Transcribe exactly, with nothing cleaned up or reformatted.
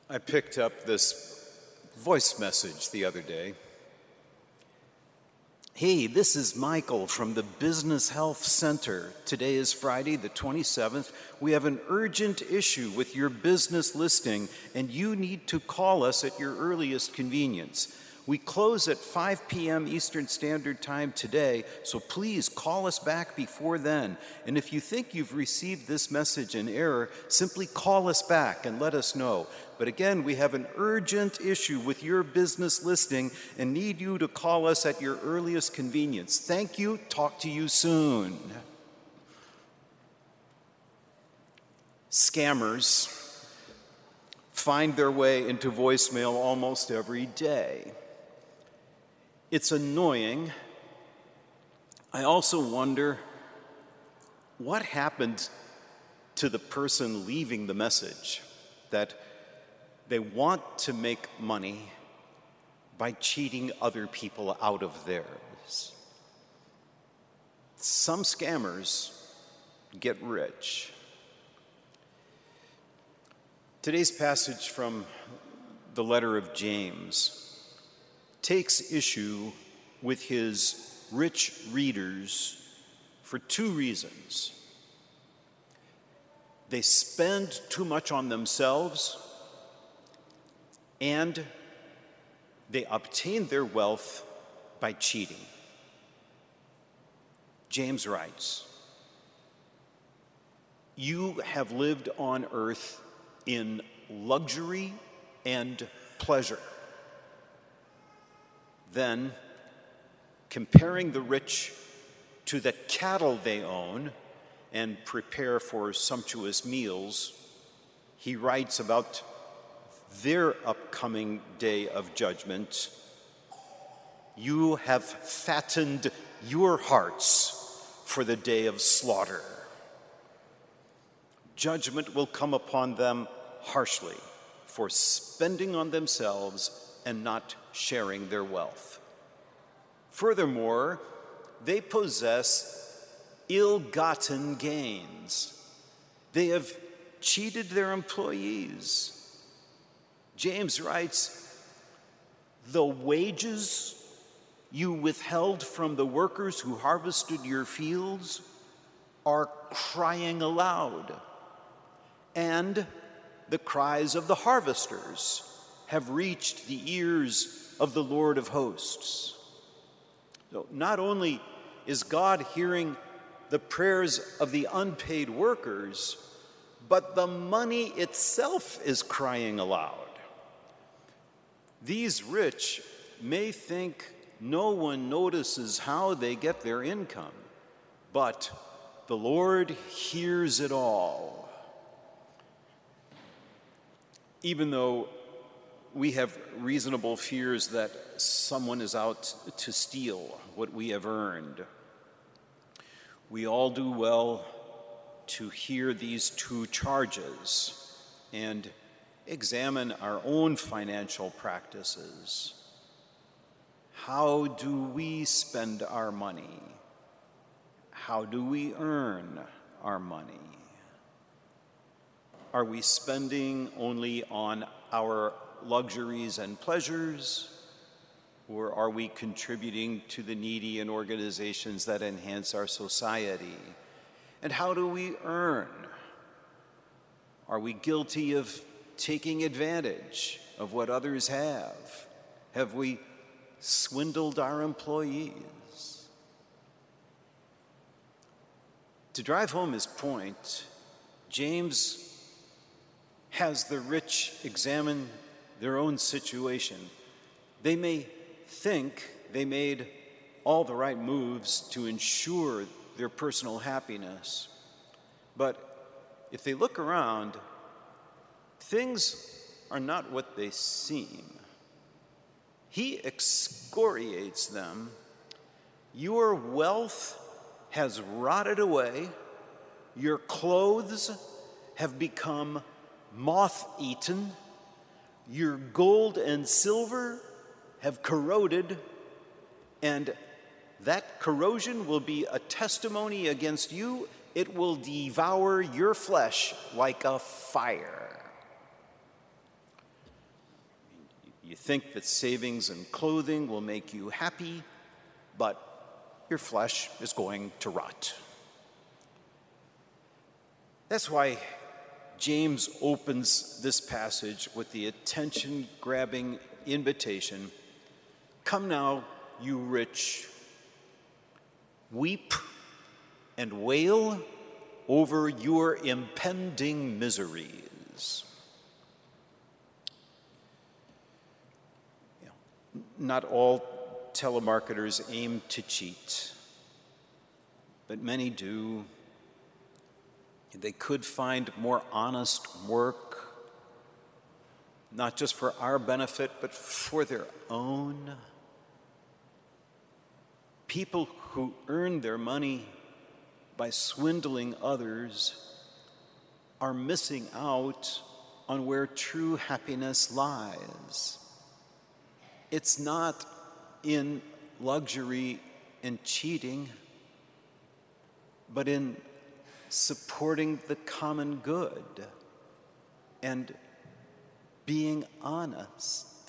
I picked up this voice message the other day. Hey, this is Michael from the Business Health Center. Today is Friday, the twenty-seventh. We have an urgent issue with your business listing, and you need to call us at your earliest convenience. We close at five p.m. Eastern Standard Time today, so please call us back before then. And if you think you've received this message in error, simply call us back and let us know. But again, we have an urgent issue with your business listing and need you to call us at your earliest convenience. Thank you. Talk to you soon. Scammers find their way into voicemail almost every day. It's annoying. I also wonder what happened to the person leaving the message, that they want to make money by cheating other people out of theirs. Some scammers get rich. Today's passage from the letter of James takes issue with his rich readers for two reasons. They spend too much on themselves, and they obtain their wealth by cheating. James writes, "You have lived on earth in luxury and pleasure." Then, comparing the rich to the cattle they own and prepare for sumptuous meals, he writes about their upcoming day of judgment. "You have fattened your hearts for the day of slaughter. Judgment will come upon them harshly for spending on themselves and not sharing their wealth. Furthermore, they possess ill-gotten gains. They have cheated their employees." James writes, "The wages you withheld from the workers who harvested your fields are crying aloud, and the cries of the harvesters have reached the ears of the Lord of hosts." So not only is God hearing the prayers of the unpaid workers, but the money itself is crying aloud. These rich may think no one notices how they get their income, but the Lord hears it all. Even though we have reasonable fears that someone is out to steal what we have earned, we all do well to hear these two charges and examine our own financial practices. How do we spend our money? How do we earn our money? Are we spending only on our luxuries and pleasures, or are we contributing to the needy and organizations that enhance our society? And how do we earn? Are we guilty of taking advantage of what others have? Have we swindled our employees? To drive home his point, James has the rich examine their own situation. They may think they made all the right moves to ensure their personal happiness, but if they look around, things are not what they seem. He excoriates them. "Your wealth has rotted away, your clothes have become moth-eaten, your gold and silver have corroded, and that corrosion will be a testimony against you. It will devour your flesh like a fire." think that savings and clothing will make you happy, but your flesh is going to rot. That's why James opens this passage with the attention-grabbing invitation, "Come now, you rich, weep and wail over your impending miseries." You know, not all telemarketers aim to cheat, but many do. They could find more honest work, not just for our benefit, but for their own. People who earn their money by swindling others are missing out on where true happiness lies. It's not in luxury and cheating, but in supporting the common good and being honest.